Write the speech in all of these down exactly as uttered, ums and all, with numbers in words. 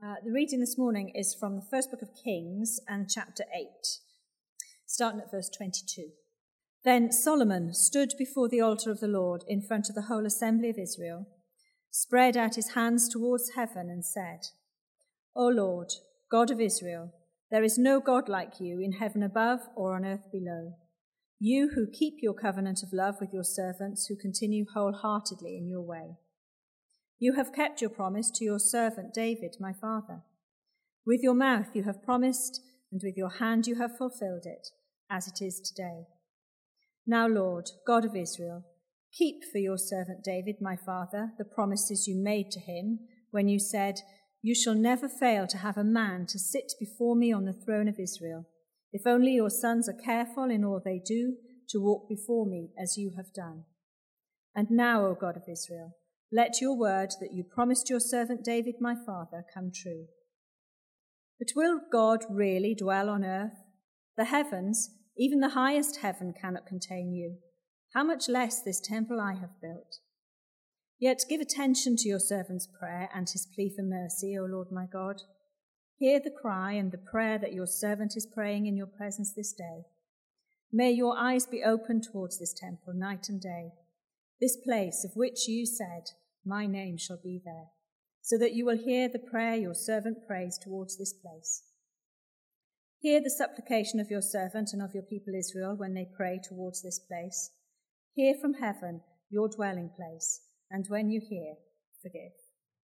Uh, the reading this morning is from the first book of Kings and chapter eight, starting at verse twenty-two. Then Solomon stood before the altar of the Lord in front of the whole assembly of Israel, spread out his hands towards heaven and said, O Lord, God of Israel, there is no God like you in heaven above or on earth below. You who keep your covenant of love with your servants who continue wholeheartedly in your way. You have kept your promise to your servant David, my father. With your mouth you have promised, and with your hand you have fulfilled it, as it is today. Now, Lord, God of Israel, keep for your servant David, my father, the promises you made to him when you said, You shall never fail to have a man to sit before me on the throne of Israel, if only your sons are careful in all they do to walk before me as you have done. And now, O God of Israel, let your word that you promised your servant David, my father, come true. But will God really dwell on earth? The heavens, even the highest heaven, cannot contain you. How much less this temple I have built? Yet give attention to your servant's prayer and his plea for mercy, O Lord my God. Hear the cry and the prayer that your servant is praying in your presence this day. May your eyes be open towards this temple night and day, this place of which you said, My name shall be there, so that you will hear the prayer your servant prays towards this place. Hear the supplication of your servant and of your people Israel when they pray towards this place. Hear from heaven your dwelling place, and when you hear, forgive.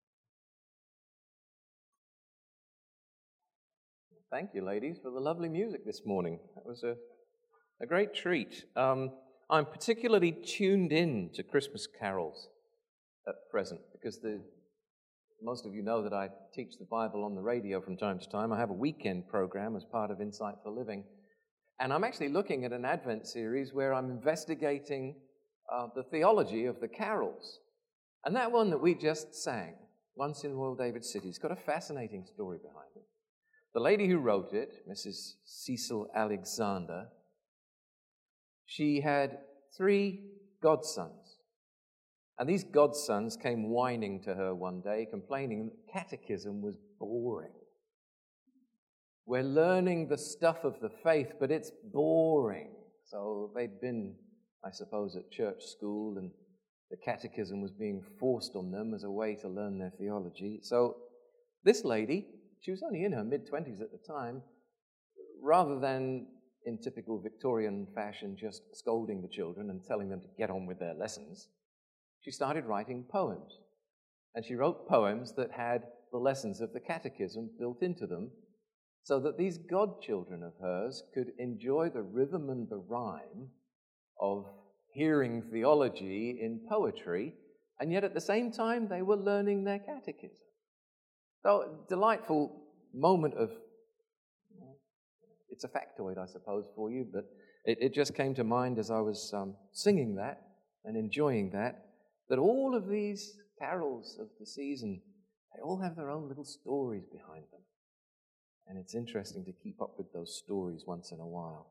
Thank you, ladies, for the lovely music this morning. That was a, a great treat. Um, I'm particularly tuned in to Christmas carols at present, because the, most of you know that I teach the Bible on the radio from time to time. I have a weekend program as part of Insight for Living, and I'm actually looking at an Advent series where I'm investigating uh, the theology of the carols. And that one that we just sang, Once in Royal David City, has got a fascinating story behind it. The lady who wrote it, Missus Cecil Alexander, she had three godsons. And these godsons came whining to her one day, complaining that catechism was boring. We're learning the stuff of the faith, but it's boring. So they'd been, I suppose, at church school, and the catechism was being forced on them as a way to learn their theology. So this lady, she was only in her mid-twenties at the time, rather than in typical Victorian fashion just scolding the children and telling them to get on with their lessons, she started writing poems. And she wrote poems that had the lessons of the catechism built into them, so that these godchildren of hers could enjoy the rhythm and the rhyme of hearing theology in poetry, and yet at the same time they were learning their catechism. So, delightful moment of, it's a factoid, I suppose, for you, but it, it just came to mind as I was um, singing that and enjoying that, that all of these carols of the season, they all have their own little stories behind them. And it's interesting to keep up with those stories once in a while.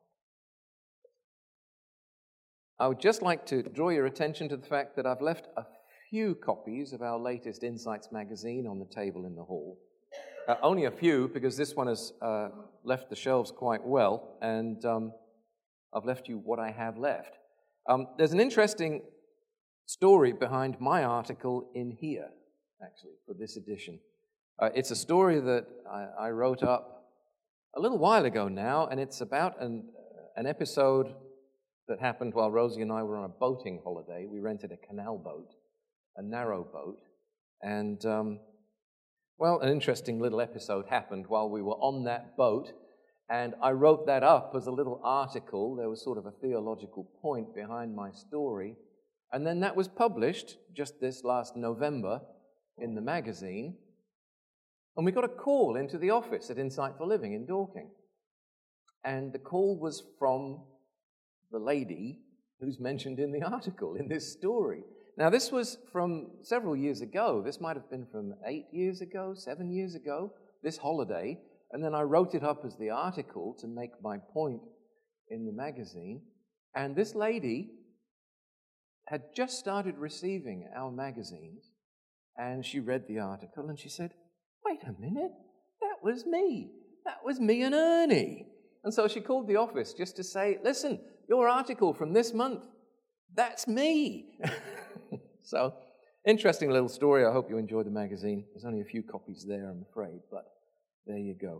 I would just like to draw your attention to the fact that I've left a few copies of our latest Insights magazine on the table in the hall. Uh, only a few, because this one has uh, left the shelves quite well, and um, I've left you what I have left. Um, there's an interesting story behind my article in here, actually, for this edition. Uh, it's a story that I, I wrote up a little while ago now, and it's about an, an episode that happened while Rosie and I were on a boating holiday. We rented a canal boat, a narrow boat, and, um, well, an interesting little episode happened while we were on that boat, and I wrote that up as a little article. There was sort of a theological point behind my story, and then that was published just this last November in the magazine, and we got a call into the office at Insight for Living in Dorking, and the call was from the lady who's mentioned in the article, in this story. Now, this was from several years ago. This might have been from eight years ago, seven years ago, this holiday, and then I wrote it up as the article to make my point in the magazine, and this lady had just started receiving our magazines, and she read the article, and she said, wait a minute, that was me. That was me and Ernie. And so she called the office just to say, listen, your article from this month, that's me. So, interesting little story. I hope you enjoyed the magazine. There's only a few copies there, I'm afraid, but there you go.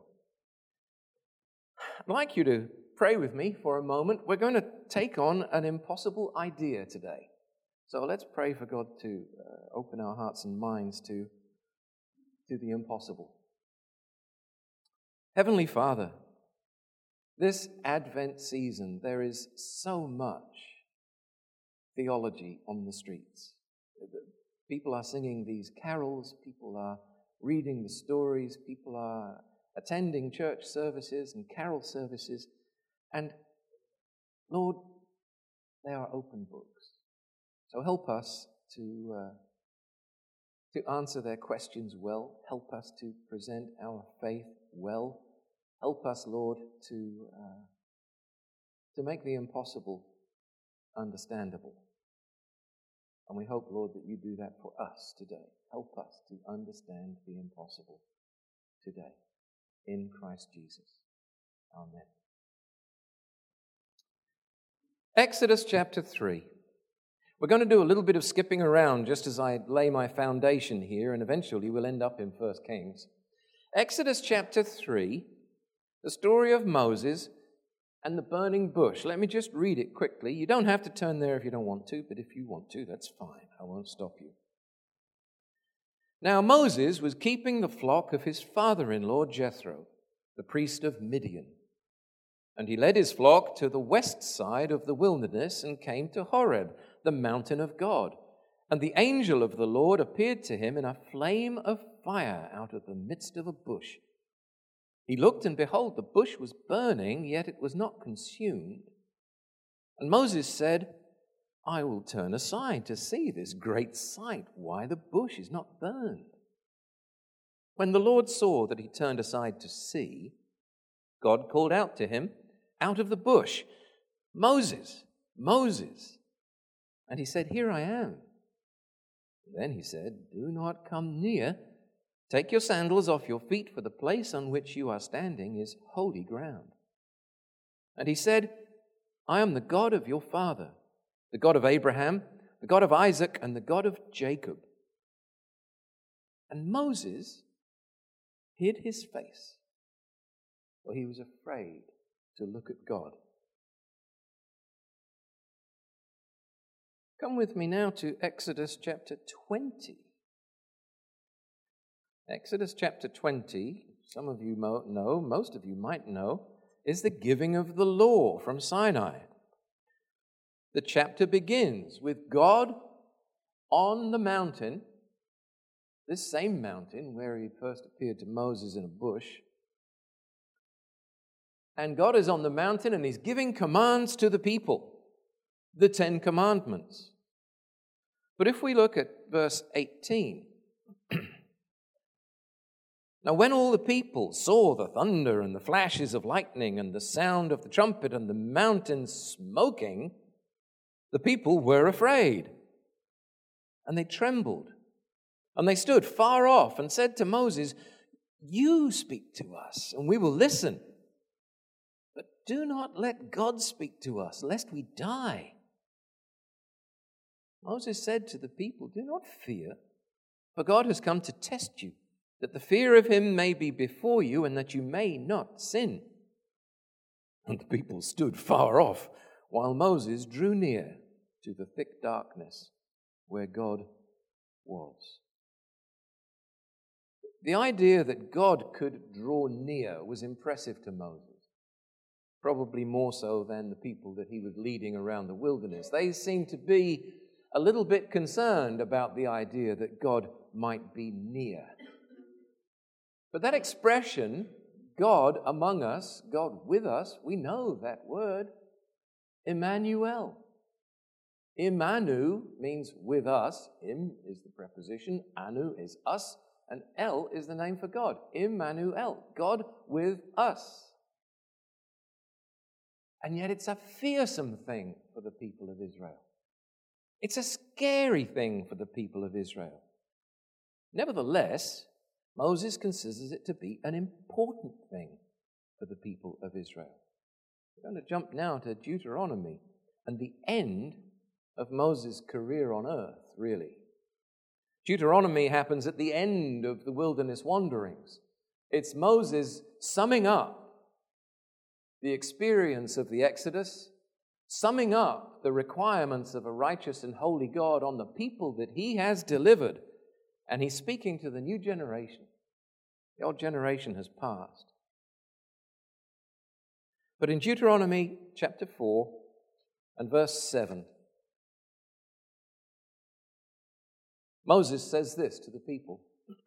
I'd like you to pray with me for a moment. We're going to take on an impossible idea today. So let's pray for God to uh, open our hearts and minds to, to the impossible. Heavenly Father, this Advent season, there is so much theology on the streets. People are singing these carols, people are reading the stories, people are attending church services and carol services, and Lord, they are open books. So help us to, uh, to answer their questions well, help us to present our faith well, help us, Lord, to, uh, to make the impossible understandable. And we hope, Lord, that you do that for us today. Help us to understand the impossible today. In Christ Jesus. Amen. Exodus chapter three. We're going to do a little bit of skipping around just as I lay my foundation here, and eventually we'll end up in First Kings. Exodus chapter three, the story of Moses and the burning bush. Let me just read it quickly. You don't have to turn there if you don't want to, but if you want to, that's fine. I won't stop you. Now Moses was keeping the flock of his father-in-law Jethro, the priest of Midian. And he led his flock to the west side of the wilderness and came to Horeb, the mountain of God. And the angel of the Lord appeared to him in a flame of fire out of the midst of a bush. He looked, and behold, the bush was burning, yet it was not consumed. And Moses said, I will turn aside to see this great sight, why the bush is not burned. When the Lord saw that he turned aside to see, God called out to him out of the bush, Moses, Moses. And he said, Here I am. Then he said, Do not come near. Take your sandals off your feet, for the place on which you are standing is holy ground. And he said, I am the God of your father, the God of Abraham, the God of Isaac, and the God of Jacob. And Moses hid his face, for he was afraid to look at God. Come with me now to Exodus chapter twenty. Exodus chapter twenty, some of you know, most of you might know, is the giving of the law from Sinai. The chapter begins with God on the mountain, this same mountain where he first appeared to Moses in a bush. And God is on the mountain and he's giving commands to the people, the Ten Commandments. But if we look at verse eighteen, now when all the people saw the thunder and the flashes of lightning and the sound of the trumpet and the mountain smoking, the people were afraid, and they trembled, and they stood far off and said to Moses, You speak to us, and we will listen. But do not let God speak to us, lest we die. Moses said to the people, Do not fear, for God has come to test you, that the fear of him may be before you, and that you may not sin. And the people stood far off, while Moses drew near to the thick darkness where God was. The idea that God could draw near was impressive to Moses, probably more so than the people that he was leading around the wilderness. They seemed to be a little bit concerned about the idea that God might be near. But that expression, God among us, God with us, we know that word, Emmanuel. Immanu means with us. Im is the preposition, anu is us, and El is the name for God. Immanuel, God with us. And yet it's a fearsome thing for the people of Israel. It's a scary thing for the people of Israel. Nevertheless, Moses considers it to be an important thing for the people of Israel. We're going to jump now to Deuteronomy and the end of Moses' career on earth, really. Deuteronomy happens at the end of the wilderness wanderings. It's Moses summing up the experience of the Exodus, summing up the requirements of a righteous and holy God on the people that he has delivered, and he's speaking to the new generation. The old generation has passed. But in Deuteronomy chapter four and verse seven, Moses says this to the people.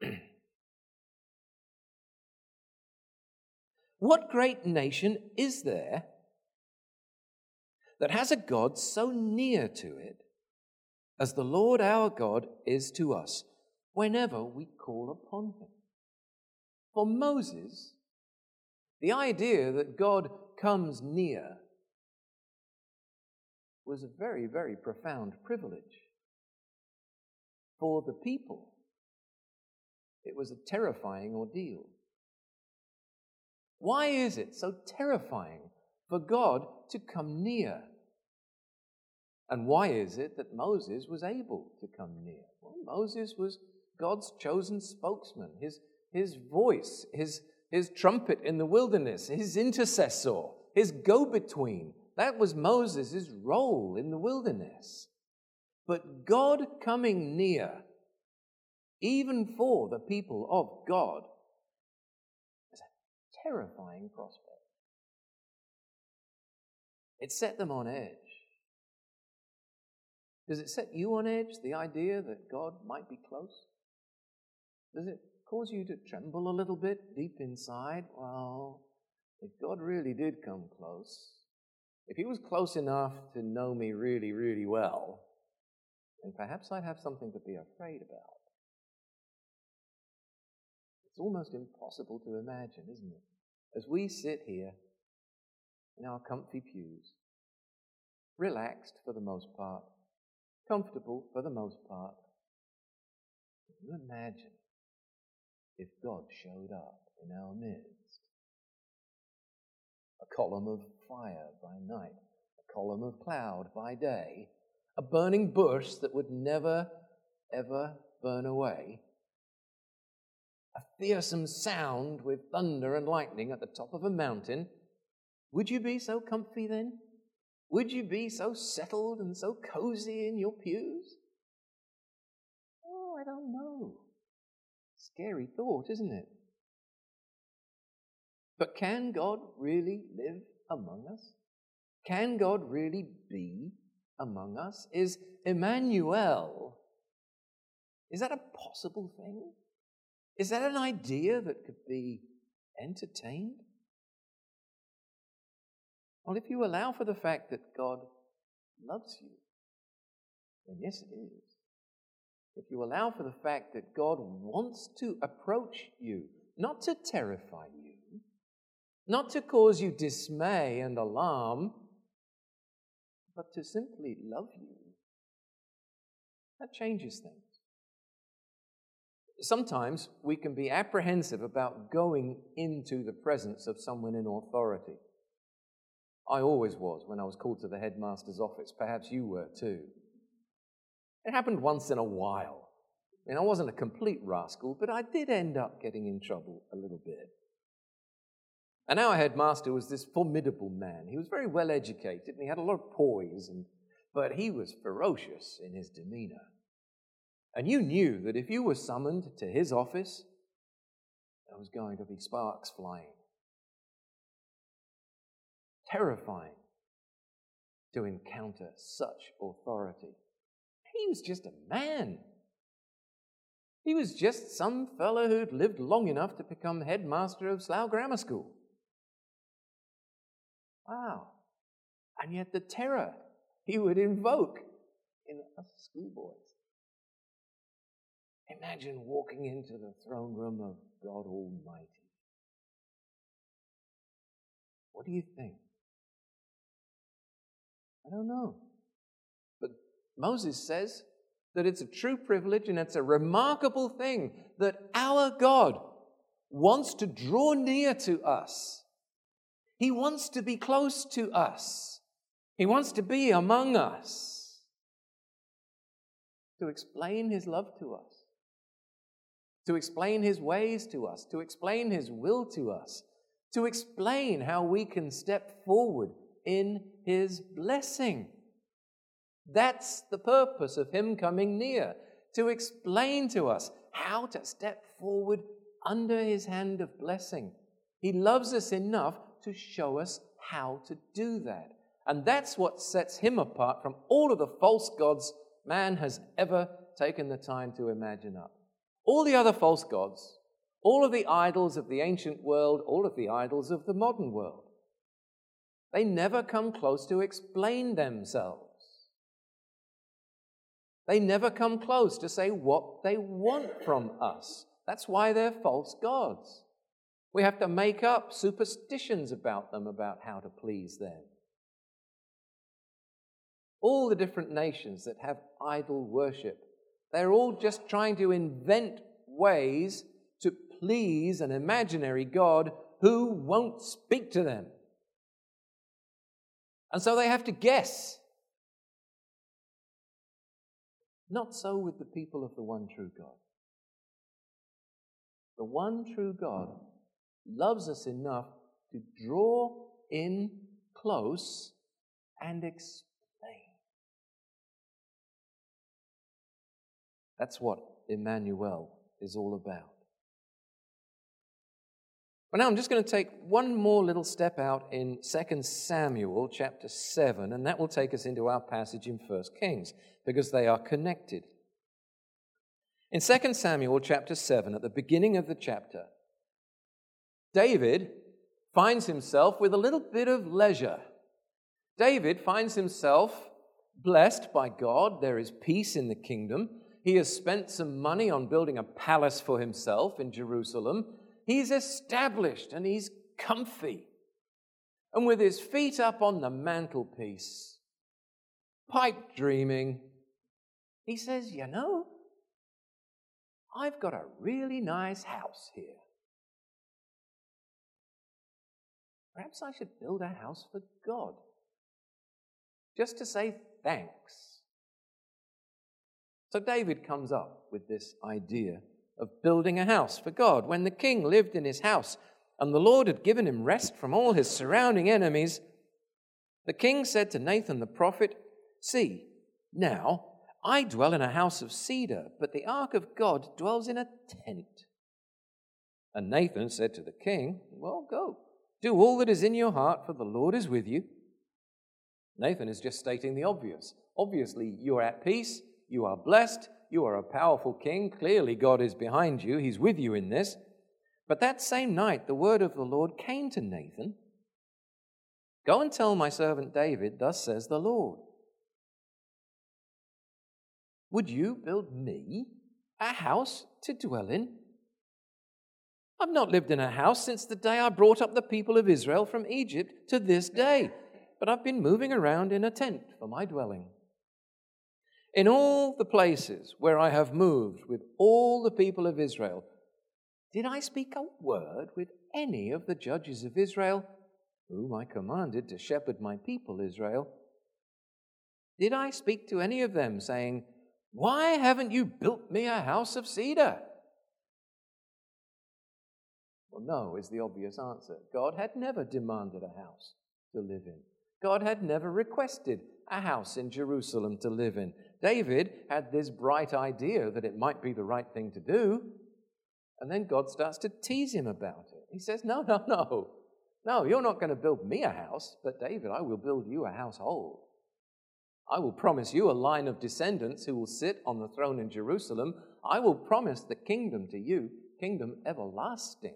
What great nation is there that has a God so near to it as the Lord our God is to us whenever we call upon him? For Moses, the idea that God comes near was a very, very profound privilege. For the people, it was a terrifying ordeal. Why is it so terrifying for God to come near? And why is it that Moses was able to come near? Well, Moses was God's chosen spokesman, his, his voice, his, his trumpet in the wilderness, his intercessor, his go-between. That was Moses' role in the wilderness. But God coming near, even for the people of God, is a terrifying prospect. It set them on edge. Does it set you on edge, the idea that God might be close? Does it cause you to tremble a little bit deep inside? Well, if God really did come close, if he was close enough to know me really, really well, then perhaps I'd have something to be afraid about. It's almost impossible to imagine, isn't it? As we sit here in our comfy pews, relaxed for the most part, comfortable for the most part, can you imagine if God showed up in our midst? A column of fire by night, a column of cloud by day, a burning bush that would never, ever burn away, a fearsome sound with thunder and lightning at the top of a mountain. Would you be so comfy then? Would you be so settled and so cozy in your pews? Oh, I don't know. Scary thought, isn't it? But can God really live among us? Can God really be among us? Is Emmanuel, is that a possible thing? Is that an idea that could be entertained? Well, if you allow for the fact that God loves you, then yes, it is. If you allow for the fact that God wants to approach you, not to terrify you, not to cause you dismay and alarm, but to simply love you, that changes things. Sometimes we can be apprehensive about going into the presence of someone in authority. I always was when I was called to the headmaster's office. Perhaps you were too. It happened once in a while. I mean, I wasn't a complete rascal, but I did end up getting in trouble a little bit. And our headmaster was this formidable man. He was very well educated and he had a lot of poise, and, but he was ferocious in his demeanor. And you knew that if you were summoned to his office, there was going to be sparks flying. Terrifying to encounter such authority. He was just a man. He was just some fellow who'd lived long enough to become headmaster of Slough Grammar School. Wow. And yet the terror he would invoke in us schoolboys. Imagine walking into the throne room of God Almighty. What do you think? I don't know. But Moses says, that it's a true privilege and it's a remarkable thing that our God wants to draw near to us. He wants to be close to us. He wants to be among us, to explain his love to us, to explain his ways to us, to explain his will to us, to explain how we can step forward in his blessing. That's the purpose of him coming near, to explain to us how to step forward under his hand of blessing. He loves us enough to show us how to do that. And that's what sets him apart from all of the false gods man has ever taken the time to imagine up. All the other false gods, all of the idols of the ancient world, all of the idols of the modern world, they never come close to explain themselves. They never come close to say what they want from us. That's why they're false gods. We have to make up superstitions about them, about how to please them. All the different nations that have idol worship, they're all just trying to invent ways to please an imaginary God who won't speak to them. And so they have to guess. Not so with the people of the one true God. The one true God loves us enough to draw in close and explain. That's what Emmanuel is all about. Well, now I'm just going to take one more little step out in Second Samuel chapter seven, and that will take us into our passage in First Kings, because they are connected. In Second Samuel chapter seven, at the beginning of the chapter, David finds himself with a little bit of leisure. David finds himself blessed by God. There is peace in the kingdom. He has spent some money on building a palace for himself in Jerusalem. He's established and he's comfy. And with his feet up on the mantelpiece, pipe dreaming, he says, you know, I've got a really nice house here. Perhaps I should build a house for God, just to say thanks. So David comes up with this idea of building a house for God. When the king lived in his house and the Lord had given him rest from all his surrounding enemies, the king said to Nathan the prophet, "See, now I dwell in a house of cedar, but the ark of God dwells in a tent." And Nathan said to the king, "Well, go. Do all that is in your heart, for the Lord is with you." Nathan is just stating the obvious. Obviously, you are at peace, you are blessed, you are a powerful king. Clearly, God is behind you. He's with you in this. But that same night, the word of the Lord came to Nathan. "Go and tell my servant David, thus says the Lord. Would you build me a house to dwell in? I've not lived in a house since the day I brought up the people of Israel from Egypt to this day, but I've been moving around in a tent for my dwelling. In all the places where I have moved with all the people of Israel, did I speak a word with any of the judges of Israel, whom I commanded to shepherd my people Israel? Did I speak to any of them, saying, 'Why haven't you built me a house of cedar?' Well, no is the obvious answer. God had never demanded a house to live in. God had never requested a house in Jerusalem to live in. David had this bright idea that it might be the right thing to do, and then God starts to tease him about it. He says, no, no, no. No, you're not going to build me a house, but David, I will build you a household. I will promise you a line of descendants who will sit on the throne in Jerusalem. I will promise the kingdom to you, kingdom everlasting.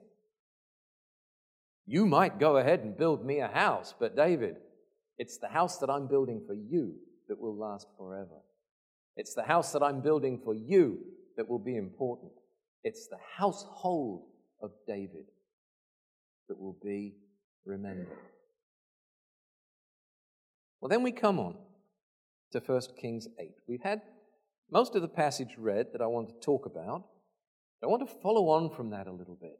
You might go ahead and build me a house, but David, it's the house that I'm building for you that will last forever. It's the house that I'm building for you that will be important. It's the household of David that will be remembered." Well, then we come on to First Kings eight. We've had most of the passage read that I want to talk about. I want to follow on from that a little bit.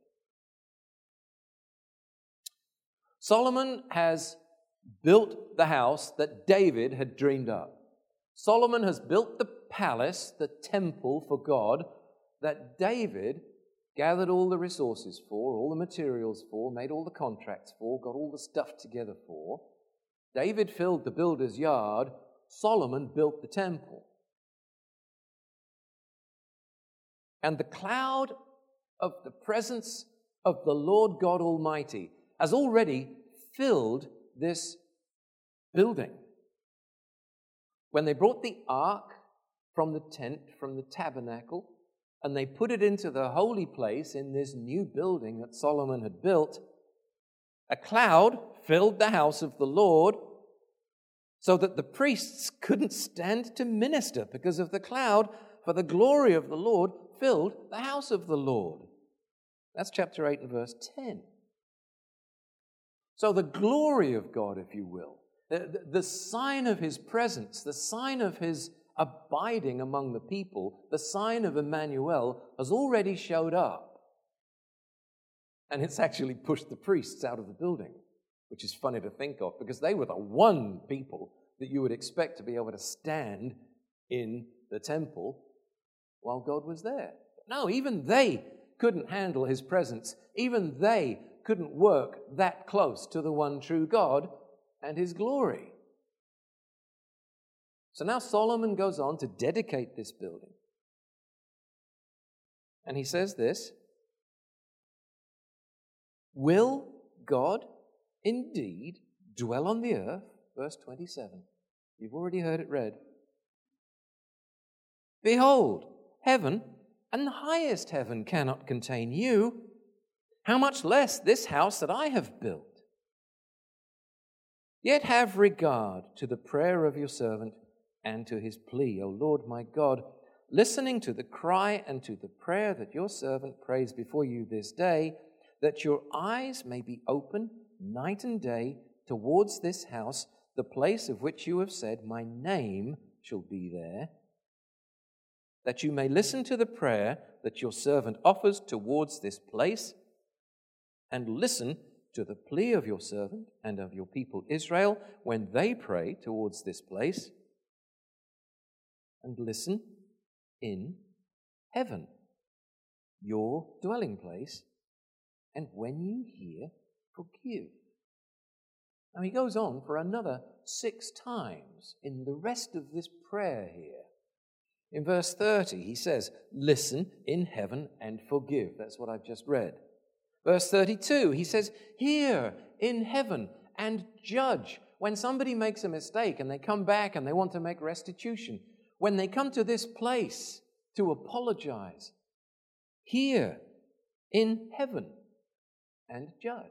Solomon has built the house that David had dreamed up. Solomon has built the palace, the temple for God, that David gathered all the resources for, all the materials for, made all the contracts for, got all the stuff together for. David filled the builder's yard. Solomon built the temple. And the cloud of the presence of the Lord God Almighty has already filled this building. When they brought the ark from the tent, from the tabernacle, and they put it into the holy place in this new building that Solomon had built, a cloud filled the house of the Lord so that the priests couldn't stand to minister because of the cloud, for the glory of the Lord filled the house of the Lord. That's chapter eight and verse ten. So the glory of God, if you will, the, the sign of his presence, the sign of his abiding among the people, the sign of Emmanuel, has already showed up. And it's actually pushed the priests out of the building, which is funny to think of because they were the one people that you would expect to be able to stand in the temple while God was there. No, even they couldn't handle his presence. Even they couldn't work that close to the one true God and his glory. So now Solomon goes on to dedicate this building. And he says this: will God indeed dwell on the earth? Verse twenty-seven. You've already heard it read. Behold, heaven and the highest heaven cannot contain you. How much less this house that I have built? Yet have regard to the prayer of your servant and to his plea, O Lord my God, listening to the cry and to the prayer that your servant prays before you this day, that your eyes may be open night and day towards this house, the place of which you have said, my name shall be there, that you may listen to the prayer that your servant offers towards this place, and listen to the plea of your servant and of your people Israel when they pray towards this place, and listen in heaven, your dwelling place, and when you hear, forgive. Now he goes on for another six times in the rest of this prayer here. In verse thirty, he says, listen in heaven and forgive. That's what I've just read. Verse thirty-two, he says, hear in heaven and judge. When somebody makes a mistake and they come back and they want to make restitution, when they come to this place to apologize, hear in heaven and judge.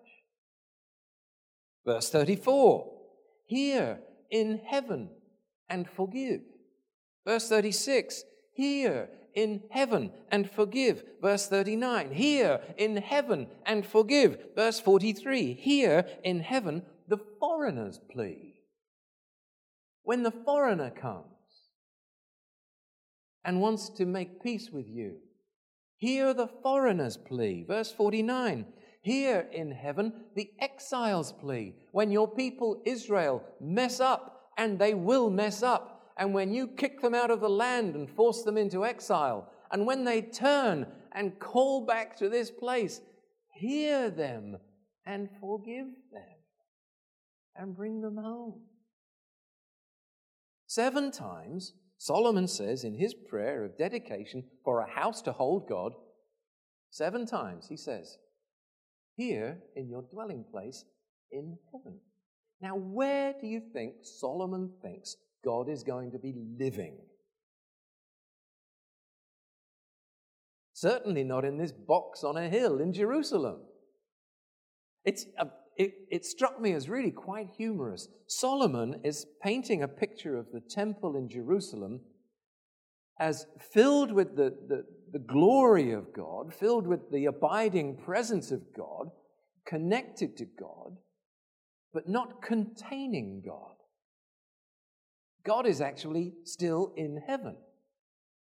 Verse thirty-four, hear in heaven and forgive. Verse thirty-six, hear in heaven and forgive. Verse thirty-nine, hear in heaven and forgive. Verse forty-three, hear in heaven the foreigner's plea. When the foreigner comes and wants to make peace with you, hear the foreigner's plea. Verse forty-nine, hear in heaven the exile's plea. When your people Israel mess up, and they will mess up, and when you kick them out of the land and force them into exile, and when they turn and call back to this place, hear them and forgive them and bring them home. Seven times, Solomon says in his prayer of dedication for a house to hold God, seven times he says, here in your dwelling place in heaven. Now, where do you think Solomon thinks God is going to be living? Certainly not in this box on a hill in Jerusalem. It's a, it, it struck me as really quite humorous. Solomon is painting a picture of the temple in Jerusalem as filled with the, the, the glory of God, filled with the abiding presence of God, connected to God, but not containing God. God is actually still in heaven.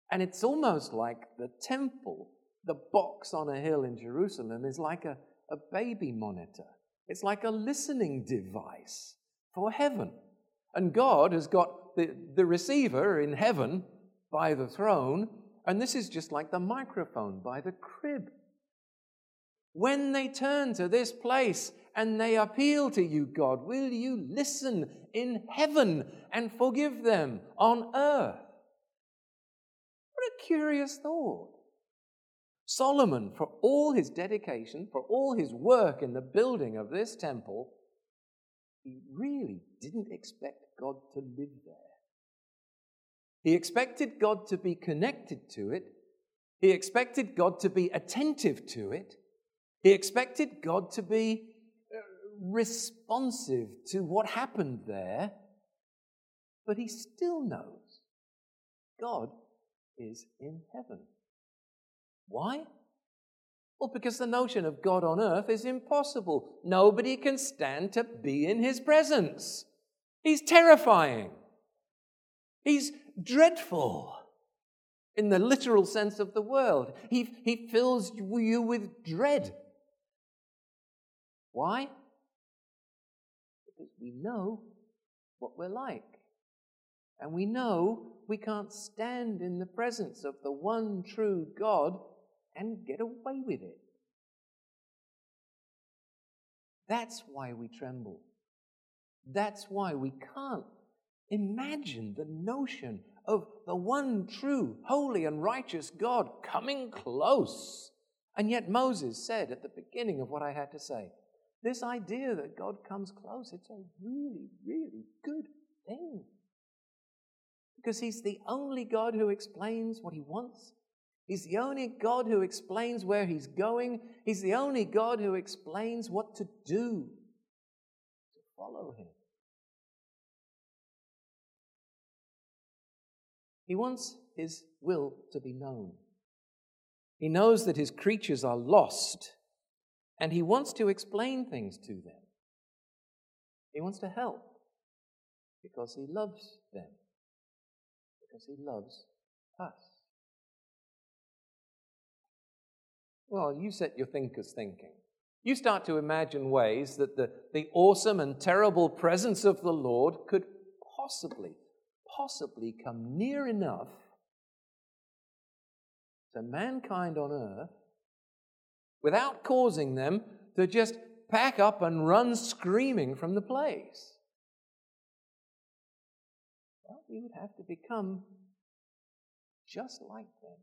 And it's almost like the temple, the box on a hill in Jerusalem, is like a, a baby monitor. It's like a listening device for heaven. And God has got the, the receiver in heaven by the throne, and this is just like the microphone by the crib. When they turn to this place and they appeal to you, God, will you listen in heaven and forgive them on earth? What a curious thought. Solomon, for all his dedication, for all his work in the building of this temple, he really didn't expect God to live there. He expected God to be connected to it. He expected God to be attentive to it. He expected God to be responsive to what happened there. But he still knows God is in heaven. Why? Well, because the notion of God on earth is impossible. Nobody can stand to be in his presence. He's terrifying. He's dreadful in the literal sense of the word. He, he fills you with dread. Why? Because we know what we're like. And we know we can't stand in the presence of the one true God and get away with it. That's why we tremble. That's why we can't imagine the notion of the one true, holy and righteous God coming close. And yet Moses said at the beginning of what I had to say, this idea that God comes close, it's a really, really good thing. Because he's the only God who explains what he wants. He's the only God who explains where he's going. He's the only God who explains what to do to follow him. He wants his will to be known. He knows that his creatures are lost, and he wants to explain things to them. He wants to help because he loves them, because he loves us. Well, you set your thinkers thinking. You start to imagine ways that the, the awesome and terrible presence of the Lord could possibly, possibly come near enough to mankind on earth without causing them to just pack up and run screaming from the place. Well, we would have to become just like them.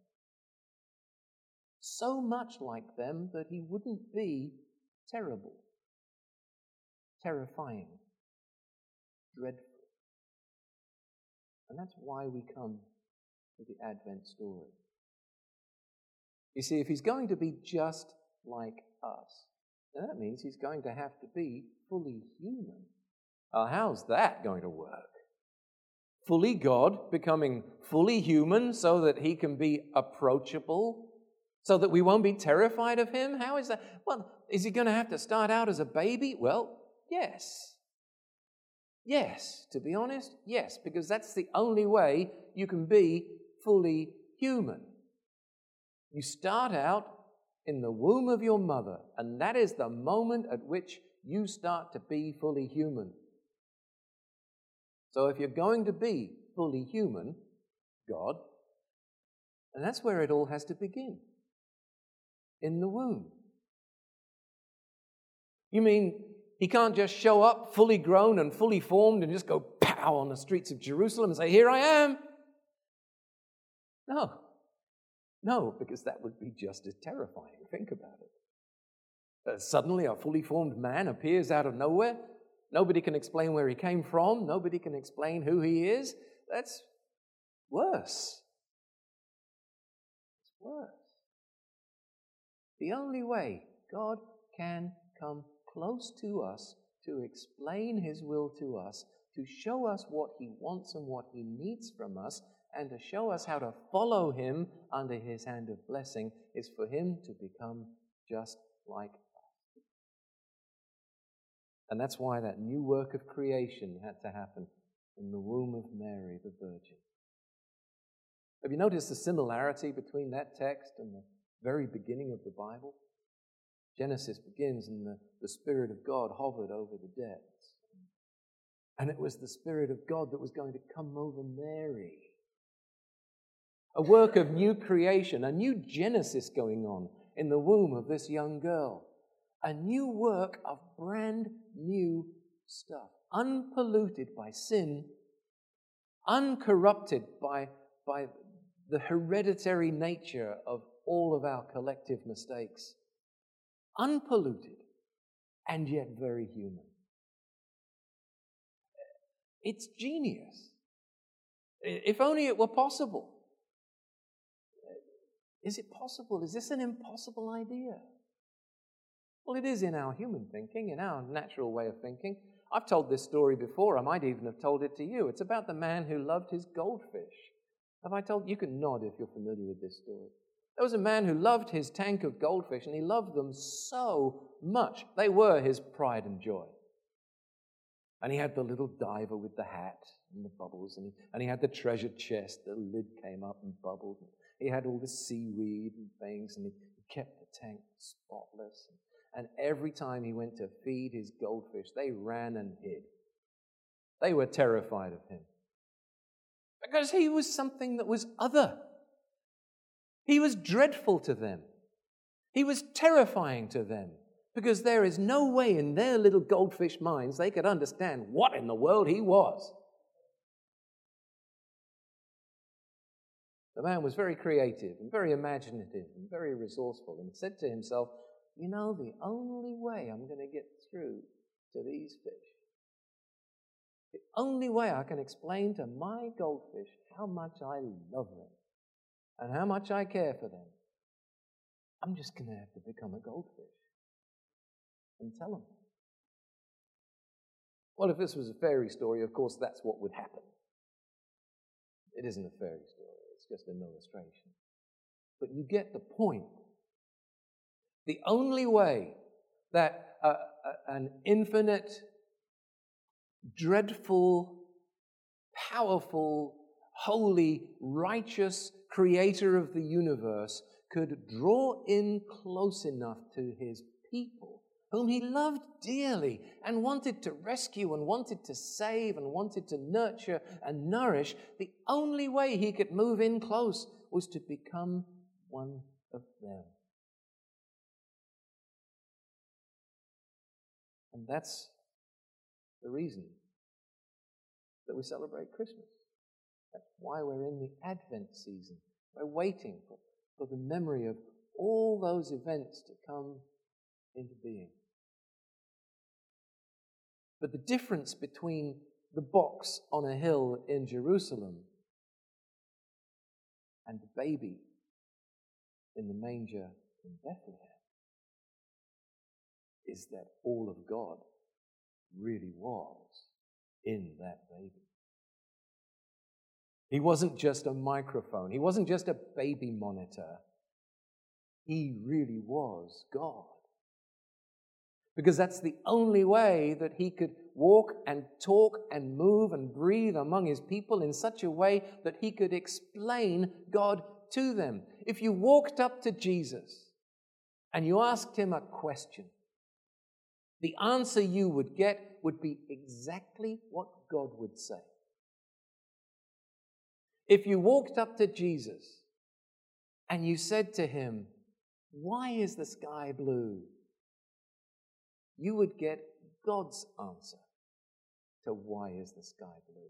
So much like them that he wouldn't be terrible, terrifying, dreadful. And that's why we come to the Advent story. You see, if he's going to be just like us, then that means he's going to have to be fully human. Uh, how's that going to work? Fully God, becoming fully human so that he can be approachable, so that we won't be terrified of him? How is that? Well, is he going to have to start out as a baby? Well, yes. Yes, to be honest, yes, because that's the only way you can be fully human. You start out in the womb of your mother, and that is the moment at which you start to be fully human. So if you're going to be fully human, God, and that's where it all has to begin. In the womb. You mean he can't just show up fully grown and fully formed and just go pow on the streets of Jerusalem and say, here I am? No. No, because that would be just as terrifying. Think about it. Uh, suddenly a fully formed man appears out of nowhere. Nobody can explain where he came from. Nobody can explain who he is. That's worse. It's worse. The only way God can come close to us to explain his will to us, to show us what he wants and what he needs from us, and to show us how to follow him under his hand of blessing, is for him to become just like us. And that's why that new work of creation had to happen in the womb of Mary, the Virgin. Have you noticed the similarity between that text and the very beginning of the Bible? Genesis begins and the, the Spirit of God hovered over the depths. And it was the Spirit of God that was going to come over Mary. A work of new creation, a new Genesis going on in the womb of this young girl. A new work of brand new stuff, unpolluted by sin, uncorrupted by, by the hereditary nature of all of our collective mistakes. Unpolluted, and yet very human. It's genius. If only it were possible. Is it possible? Is this an impossible idea? Well, it is in our human thinking, in our natural way of thinking. I've told this story before. I might even have told it to you. It's about the man who loved his goldfish. Have I told you? You can nod if you're familiar with this story. There was a man who loved his tank of goldfish, and he loved them so much. They were his pride and joy. And he had the little diver with the hat and the bubbles, and he, and he had the treasure chest. The lid came up and bubbled. He had all the seaweed and things, and he kept the tank spotless. And every time he went to feed his goldfish, they ran and hid. They were terrified of him. Because he was something that was other. He was dreadful to them. He was terrifying to them. Because there is no way in their little goldfish minds they could understand what in the world he was. The man was very creative and very imaginative and very resourceful, and said to himself, you know, the only way I'm going to get through to these fish, the only way I can explain to my goldfish how much I love them and how much I care for them, I'm just going to have to become a goldfish and tell them. Well, if this was a fairy story, of course, that's what would happen. It isn't a fairy story. It's just an illustration. But you get the point. The only way that uh, uh, an infinite, dreadful, powerful, holy, righteous creator of the universe could draw in close enough to his people, whom he loved dearly and wanted to rescue and wanted to save and wanted to nurture and nourish, the only way he could move in close was to become one of them. And that's the reason that we celebrate Christmas. That's why we're in the Advent season. We're waiting for, for the memory of all those events to come into being. But the difference between the box on a hill in Jerusalem and the baby in the manger in Bethlehem is that all of God really was in that baby. He wasn't just a microphone. He wasn't just a baby monitor. He really was God. Because that's the only way that he could walk and talk and move and breathe among his people in such a way that he could explain God to them. If you walked up to Jesus and you asked him a question, the answer you would get would be exactly what God would say. If you walked up to Jesus and you said to him, "Why is the sky blue?" you would get God's answer to why is the sky blue.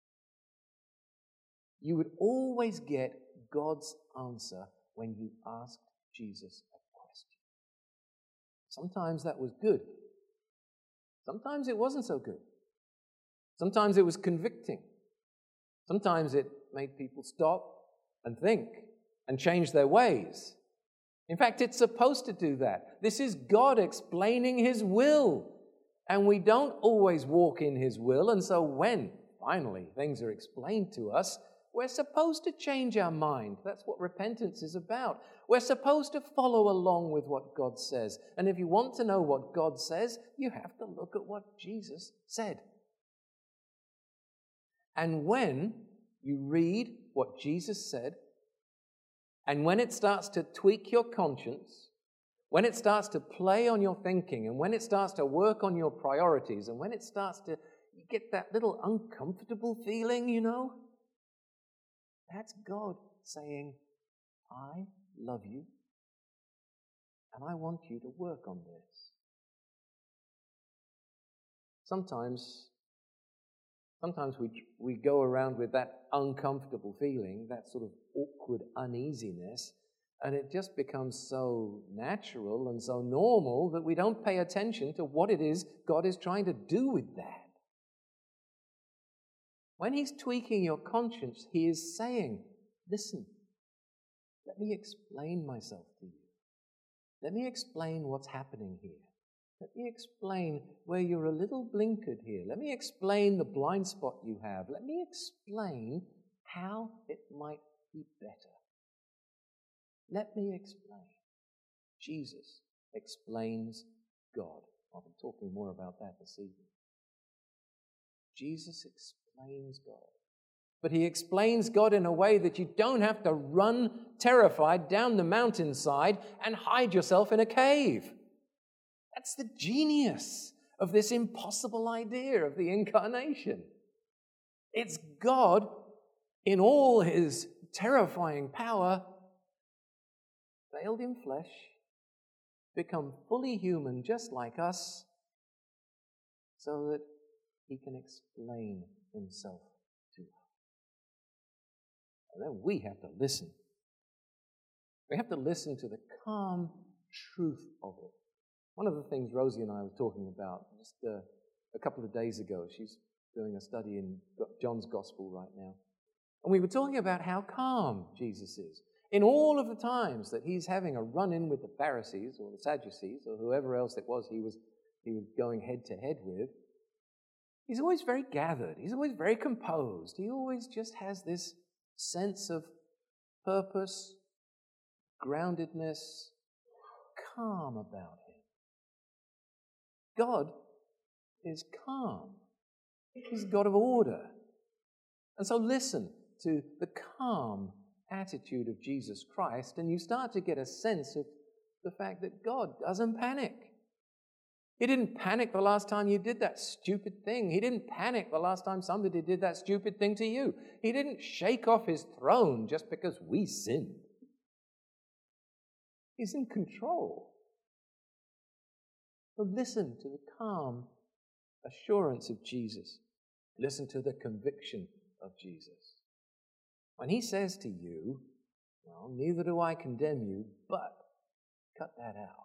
You would always get God's answer when you asked Jesus a question. Sometimes that was good. Sometimes it wasn't so good. Sometimes it was convicting. Sometimes it made people stop and think and change their ways. In fact, it's supposed to do that. This is God explaining his will. And we don't always walk in his will. And so when, finally, things are explained to us, we're supposed to change our mind. That's what repentance is about. We're supposed to follow along with what God says. And if you want to know what God says, you have to look at what Jesus said. And when You read what Jesus said, and when it starts to tweak your conscience, when it starts to play on your thinking, and when it starts to work on your priorities, and when it starts to you get that little uncomfortable feeling, you know, that's God saying, I love you, and I want you to work on this. Sometimes, sometimes we, we go around with that uncomfortable feeling, that sort of awkward uneasiness, and it just becomes so natural and so normal that we don't pay attention to what it is God is trying to do with that. When he's tweaking your conscience, he is saying, listen, let me explain myself to you. Let me explain what's happening here. Let me explain where you're a little blinkered here. Let me explain the blind spot you have. Let me explain how it might be better. Let me explain. Jesus explains God. I'll be talking more about that this evening. Jesus explains God. But he explains God in a way that you don't have to run terrified down the mountainside and hide yourself in a cave. That's the genius of this impossible idea of the incarnation. It's God in all his terrifying power, veiled in flesh, become fully human just like us, so that he can explain himself to us. And then we have to listen. We have to listen to the calm truth of it. One of the things Rosie and I were talking about just uh, a couple of days ago, she's doing a study in John's Gospel right now, and we were talking about how calm Jesus is. In all of the times that he's having a run-in with the Pharisees or the Sadducees or whoever else it was he was, he was going head-to-head with, he's always very gathered. He's always very composed. He always just has this sense of purpose, groundedness, calm about him. God is calm. He's a God of order. And so listen to the calm attitude of Jesus Christ, and you start to get a sense of the fact that God doesn't panic. He didn't panic the last time you did that stupid thing. He didn't panic the last time somebody did that stupid thing to you. He didn't shake off his throne just because we sinned. He's in control. So listen to the calm assurance of Jesus. Listen to the conviction of Jesus. When he says to you, well, neither do I condemn you, but cut that out.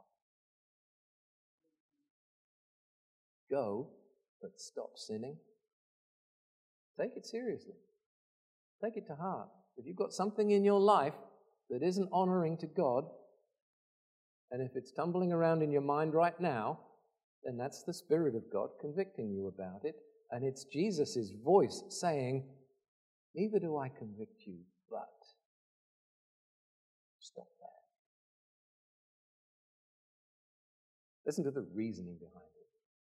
Go, but stop sinning. Take it seriously. Take it to heart. If you've got something in your life that isn't honoring to God, and if it's tumbling around in your mind right now, then that's the Spirit of God convicting you about it, and it's Jesus' voice saying, neither do I convict you, but stop that. Listen to the reasoning behind it.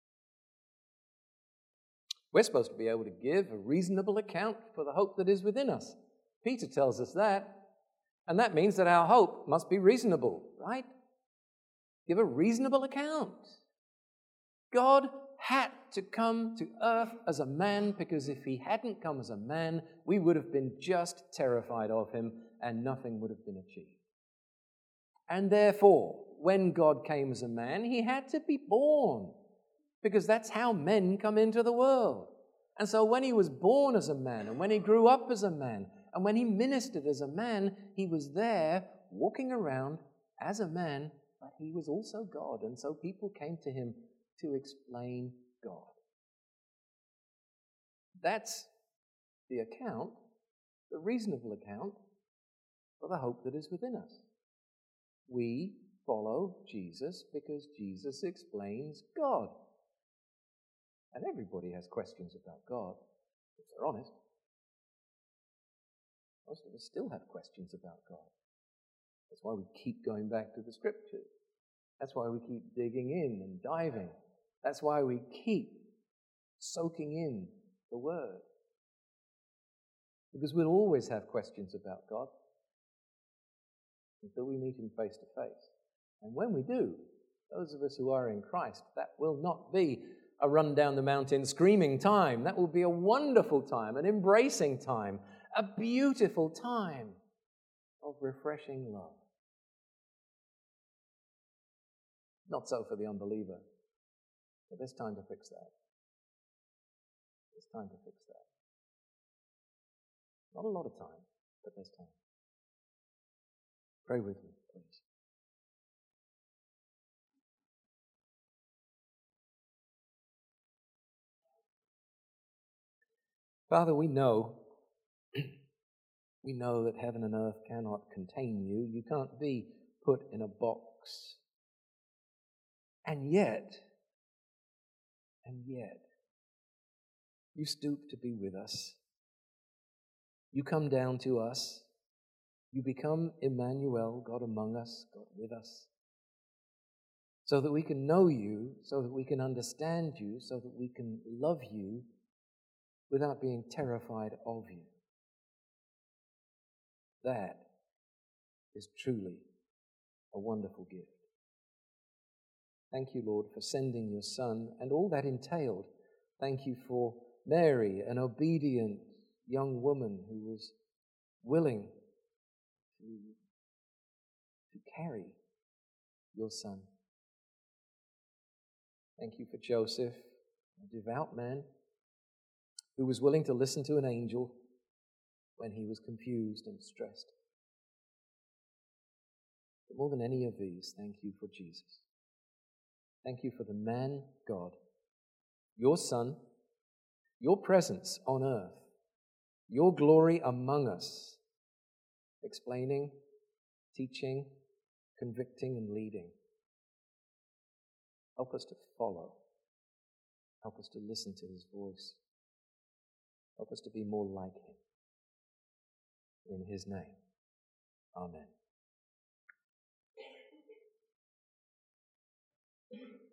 We're supposed to be able to give a reasonable account for the hope that is within us. Peter tells us that, and that means that our hope must be reasonable, right? Give a reasonable account. God had to come to earth as a man, because if he hadn't come as a man, we would have been just terrified of him and nothing would have been achieved. And therefore, when God came as a man, he had to be born, because that's how men come into the world. And so when he was born as a man, and when he grew up as a man, and when he ministered as a man, he was there walking around as a man, but he was also God. And so people came to him to explain God. That's the account, the reasonable account for the hope that is within us. We follow Jesus because Jesus explains God. And everybody has questions about God, if they're honest. Most of us still have questions about God. That's why we keep going back to the Scriptures. That's why we keep digging in and diving. That's why we keep soaking in the Word. Because we'll always have questions about God until we meet him face to face. And when we do, those of us who are in Christ, that will not be a run down the mountain screaming time. That will be a wonderful time, an embracing time, a beautiful time of refreshing love. Not so for the unbeliever, but there's time to fix that. There's time to fix that. Not a lot of time, but there's time. Pray with me, please. Father, we know, we know that heaven and earth cannot contain you. You can't be put in a box. And yet, and yet, you stoop to be with us. You come down to us. You become Emmanuel, God among us, God with us, so that we can know you, so that we can understand you, so that we can love you without being terrified of you. That is truly a wonderful gift. Thank you, Lord, for sending your Son and all that entailed. Thank you for Mary, an obedient young woman who was willing to, to carry your Son. Thank you for Joseph, a devout man who was willing to listen to an angel when he was confused and stressed. But more than any of these, thank you for Jesus. Thank you for the man God, your Son, your presence on earth, your glory among us, explaining, teaching, convicting, and leading. Help us to follow. Help us to listen to his voice. Help us to be more like him. In his name, amen.